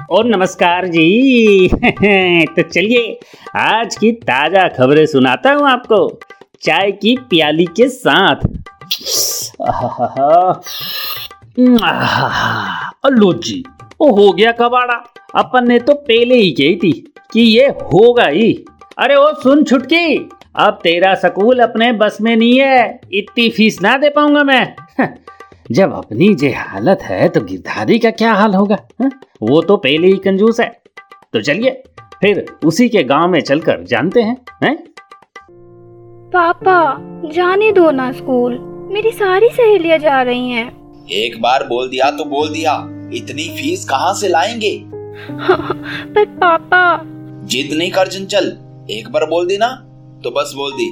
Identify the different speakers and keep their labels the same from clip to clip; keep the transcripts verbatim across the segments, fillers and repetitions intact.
Speaker 1: और नमस्कार जी। तो चलिए आज की ताजा खबरें सुनाता हूँ आपको, चाय की प्याली के साथ। लो जी, वो हो गया कबाड़ा। अपन ने तो पहले ही कही थी कि ये होगा ही। अरे ओ सुन छुटकी, अब तेरा स्कूल अपने बस में नहीं है, इतनी फीस ना दे पाऊंगा मैं। जब अपनी जे हालत है तो गिरधारी का क्या हाल होगा? हा? वो तो पहले ही कंजूस है। तो चलिए फिर उसी के गांव में चलकर जानते हैं, हैं?
Speaker 2: पापा जाने दो ना स्कूल, मेरी सारी सहेलियां जा रही हैं।
Speaker 3: एक बार बोल दिया तो बोल दिया, इतनी फीस कहाँ से लाएंगे?
Speaker 2: पर पापा।
Speaker 3: जिद नहीं कर चंचल, एक बार बोल दी ना तो बस बोल दी।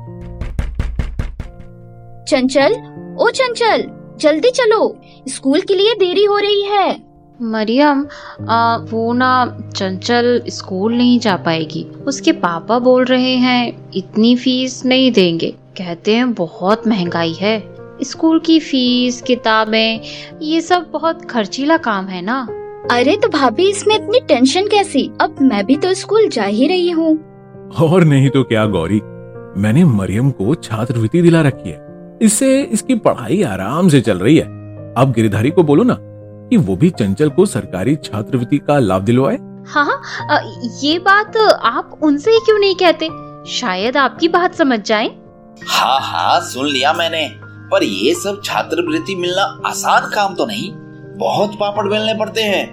Speaker 4: चंचल, ओ चंचल, जल्दी चलो, स्कूल के लिए देरी हो रही है।
Speaker 5: मरियम, आ, वो ना चंचल स्कूल नहीं जा पाएगी। उसके पापा बोल रहे हैं इतनी फीस नहीं देंगे, कहते हैं बहुत महंगाई है। स्कूल की फीस, किताबें, ये सब बहुत खर्चीला काम है ना।
Speaker 4: अरे तो भाभी, इसमें इतनी टेंशन कैसी? अब मैं भी तो स्कूल जा ही रही हूँ।
Speaker 6: और नहीं तो क्या गौरी, मैंने मरियम को छात्रवृत्ति दिला रखी है, इससे इसकी पढ़ाई आराम से चल रही है। अब गिरधारी को बोलो ना कि वो भी चंचल को सरकारी छात्रवृत्ति का लाभ दिलवाए।
Speaker 5: हाँ हाँ, ये बात आप उनसे ही क्यों नहीं कहते? शायद आपकी बात समझ जाएं।
Speaker 3: हाँ हाँ सुन लिया मैंने, पर ये सब छात्रवृत्ति मिलना आसान काम तो नहीं, बहुत पापड़ बेलने पड़ते हैं।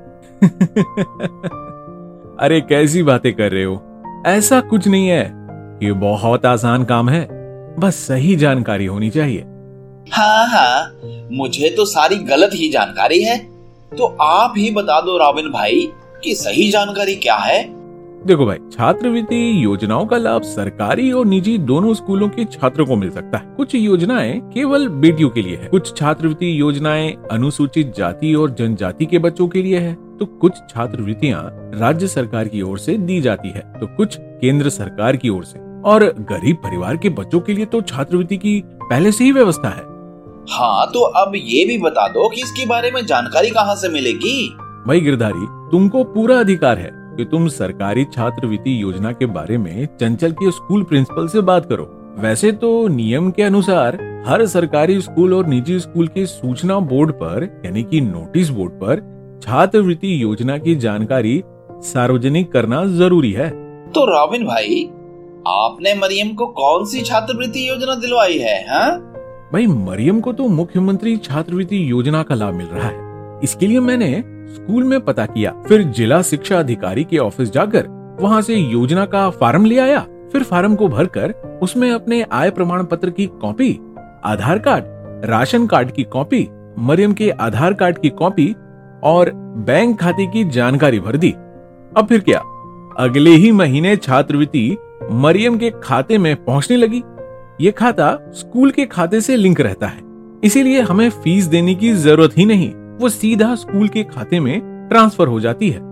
Speaker 6: अरे कैसी बातें कर रहे हो, ऐसा कुछ नहीं है, ये बहुत आसान काम है, बस सही जानकारी होनी चाहिए।
Speaker 3: हाँ हाँ, मुझे तो सारी गलत ही जानकारी है, तो आप ही बता दो रॉबिन भाई कि सही जानकारी क्या है।
Speaker 6: देखो भाई, छात्रवृत्ति योजनाओं का लाभ सरकारी और निजी दोनों स्कूलों के छात्रों को मिल सकता है। कुछ योजनाएं केवल बेटियों के लिए है, कुछ छात्रवृत्ति योजनाएं अनुसूचित जाति और जनजाति के बच्चों के लिए है, तो कुछ छात्रवृत्तियां राज्य सरकार की ओर से दी जाती है, तो कुछ केंद्र सरकार की ओर से। और गरीब परिवार के बच्चों के लिए तो छात्रवृत्ति की पहले से ही व्यवस्था है।
Speaker 3: हाँ, तो अब ये भी बता दो कि इसके बारे में जानकारी कहाँ से मिलेगी?
Speaker 6: भाई गिरधारी, तुमको पूरा अधिकार है कि तुम सरकारी छात्रवृत्ति योजना के बारे में चंचल के स्कूल प्रिंसिपल से बात करो। वैसे तो नियम के अनुसार हर सरकारी स्कूल और निजी स्कूल के सूचना बोर्ड पर, यानी कि नोटिस बोर्ड पर छात्रवृत्ति योजना की जानकारी सार्वजनिक करना जरूरी है।
Speaker 3: तो रॉबिन भाई, आपने मरियम को कौन सी छात्रवृत्ति योजना दिलवाई है? हाँ
Speaker 6: भाई, मरियम को तो मुख्यमंत्री छात्रवृत्ति योजना का लाभ मिल रहा है। इसके लिए मैंने स्कूल में पता किया, फिर जिला शिक्षा अधिकारी के ऑफिस जाकर वहाँ से योजना का फार्म ले आया। फिर फार्म को भरकर उसमें अपने आय प्रमाण पत्र की copy, Aadhaar card, ration card की कॉपी, मरियम के आधार कार्ड की कॉपी और बैंक खाते की जानकारी भर दी। अब फिर क्या, अगले ही महीने छात्रवृत्ति मरियम के खाते में पहुंचने लगी। ये खाता स्कूल के खाते से लिंक रहता है, इसीलिए हमें फीस देने की जरूरत ही नहीं, वो सीधा स्कूल के खाते में ट्रांसफर हो जाती है।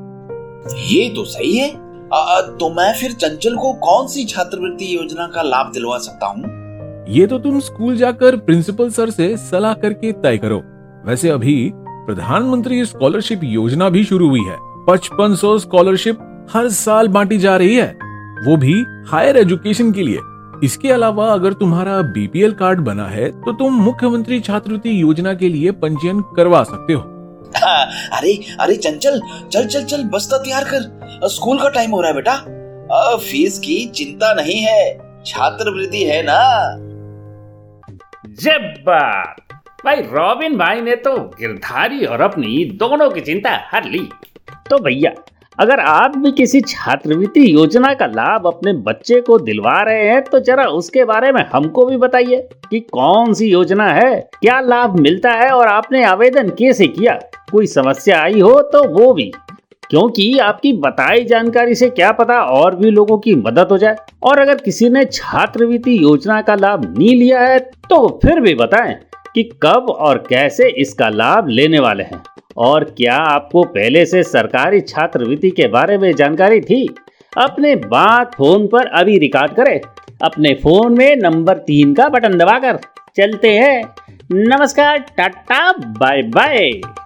Speaker 3: ये तो सही है। आ, तो मैं फिर चंचल को कौन सी छात्रवृत्ति योजना का लाभ दिलवा सकता हूँ?
Speaker 6: ये तो तुम स्कूल जाकर प्रिंसिपल सर से सलाह करके तय करो। वैसे अभी प्रधानमंत्री स्कॉलरशिप योजना भी शुरू हुई है। पचपन सौ स्कॉलरशिप हर साल बांटी जा रही है, वो भी हायर एजुकेशन के लिए। इसके अलावा अगर तुम्हारा बीपीएल कार्ड बना है तो तुम मुख्यमंत्री छात्रवृत्ति योजना के लिए पंजीयन करवा सकते हो।
Speaker 3: अरे अरे चंचल, चल चल चल, बस्ता तैयार कर, स्कूल का टाइम हो रहा है बेटा। आ, फीस की चिंता नहीं है, छात्रवृत्ति है ना।
Speaker 1: जब बात भाई, रॉबिन भाई ने तो गिरधारी और अपनी दोनों की चिंता हर ली। तो भैया, अगर आप भी किसी छात्रवृत्ति योजना का लाभ अपने बच्चे को दिलवा रहे हैं तो जरा उसके बारे में हमको भी बताइए कि कौन सी योजना है, क्या लाभ मिलता है और आपने आवेदन कैसे किया। कोई समस्या आई हो तो वो भी, क्योंकि आपकी बताई जानकारी से क्या पता और भी लोगों की मदद हो जाए। और अगर किसी ने छात्रवृत्ति योजना का लाभ नहीं लिया है तो फिर भी बताएं कि कब और कैसे इसका लाभ लेने वाले हैं, और क्या आपको पहले से सरकारी छात्रवृत्ति के बारे में जानकारी थी। अपने बात फोन पर अभी रिकॉर्ड करें, अपने फोन में नंबर तीन का बटन दबाकर। चलते हैं, नमस्कार, टाटा, बाय बाय।